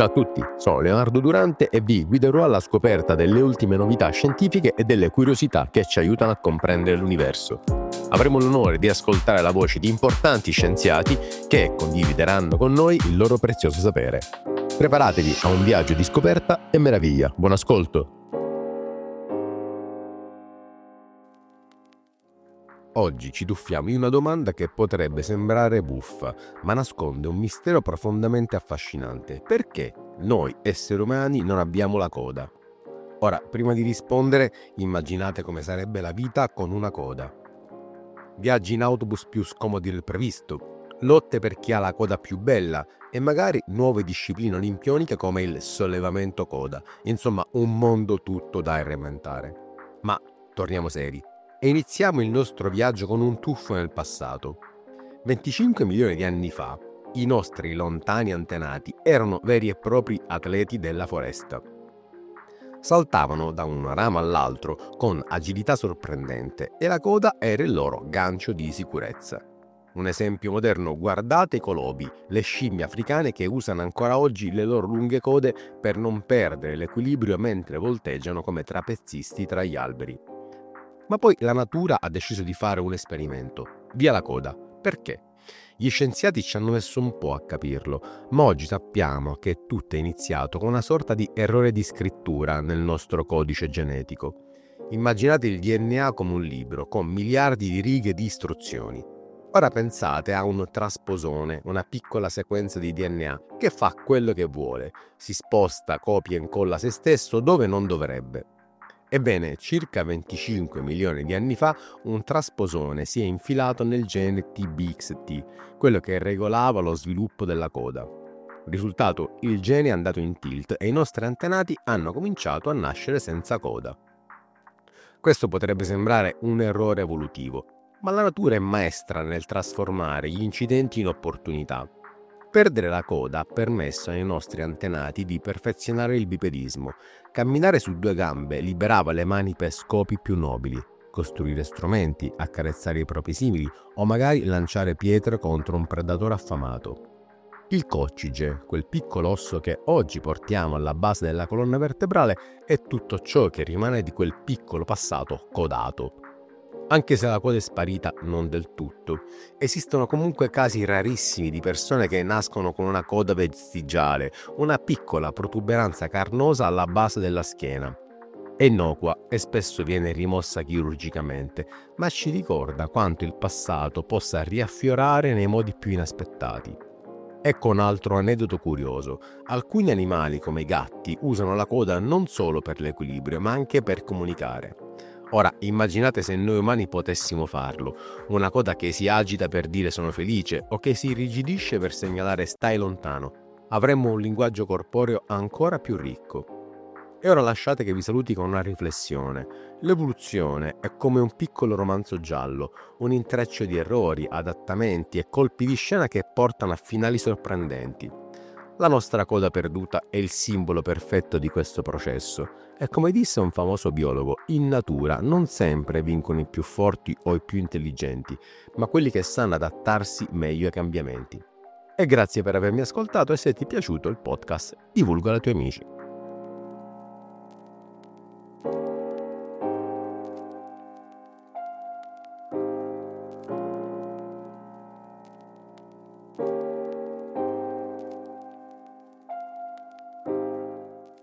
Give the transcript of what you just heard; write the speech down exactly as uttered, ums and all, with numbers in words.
Ciao a tutti, sono Leonardo Durante e vi guiderò alla scoperta delle ultime novità scientifiche e delle curiosità che ci aiutano a comprendere l'universo. Avremo l'onore di ascoltare la voce di importanti scienziati che condivideranno con noi il loro prezioso sapere. Preparatevi a un viaggio di scoperta e meraviglia. Buon ascolto! Oggi ci tuffiamo in una domanda che potrebbe sembrare buffa, ma nasconde un mistero profondamente affascinante. Perché noi esseri umani non abbiamo la coda? Ora, prima di rispondere, immaginate come sarebbe la vita con una coda. Viaggi in autobus più scomodi del previsto, lotte per chi ha la coda più bella e magari nuove discipline olimpioniche come il sollevamento coda. Insomma, un mondo tutto da reinventare. Ma torniamo seri. E iniziamo il nostro viaggio con un tuffo nel passato. venticinque milioni di anni fa, i nostri lontani antenati erano veri e propri atleti della foresta. Saltavano da un ramo all'altro con agilità sorprendente e la coda era il loro gancio di sicurezza. Un esempio moderno: guardate i colobi, le scimmie africane che usano ancora oggi le loro lunghe code per non perdere l'equilibrio mentre volteggiano come trapezzisti tra gli alberi. Ma poi la natura ha deciso di fare un esperimento. Via la coda. Perché? Gli scienziati ci hanno messo un po' a capirlo, ma oggi sappiamo che tutto è iniziato con una sorta di errore di scrittura nel nostro codice genetico. Immaginate il D N A come un libro, con miliardi di righe di istruzioni. Ora pensate a un trasposone, una piccola sequenza di D N A, che fa quello che vuole, si sposta, copia e incolla se stesso dove non dovrebbe. Ebbene, circa venticinque milioni di anni fa un trasposone si è infilato nel gene T B X T, quello che regolava lo sviluppo della coda. Risultato, il gene è andato in tilt e i nostri antenati hanno cominciato a nascere senza coda. Questo potrebbe sembrare un errore evolutivo, ma la natura è maestra nel trasformare gli incidenti in opportunità. Perdere la coda ha permesso ai nostri antenati di perfezionare il bipedismo. Camminare su due gambe liberava le mani per scopi più nobili, costruire strumenti, accarezzare i propri simili o magari lanciare pietre contro un predatore affamato. Il coccige, quel piccolo osso che oggi portiamo alla base della colonna vertebrale, è tutto ciò che rimane di quel piccolo passato codato. Anche se la coda è sparita, non del tutto. Esistono comunque casi rarissimi di persone che nascono con una coda vestigiale, una piccola protuberanza carnosa alla base della schiena. È innocua e spesso viene rimossa chirurgicamente, ma ci ricorda quanto il passato possa riaffiorare nei modi più inaspettati. Ecco un altro aneddoto curioso. Alcuni animali, come i gatti, usano la coda non solo per l'equilibrio, ma anche per comunicare. Ora, immaginate se noi umani potessimo farlo, una coda che si agita per dire sono felice o che si irrigidisce per segnalare stai lontano. Avremmo un linguaggio corporeo ancora più ricco. E ora lasciate che vi saluti con una riflessione. L'evoluzione è come un piccolo romanzo giallo, un intreccio di errori, adattamenti e colpi di scena che portano a finali sorprendenti. La nostra coda perduta è il simbolo perfetto di questo processo e, come disse un famoso biologo, in natura non sempre vincono i più forti o i più intelligenti, ma quelli che sanno adattarsi meglio ai cambiamenti. E grazie per avermi ascoltato e se ti è piaciuto il podcast, divulga ai tuoi amici.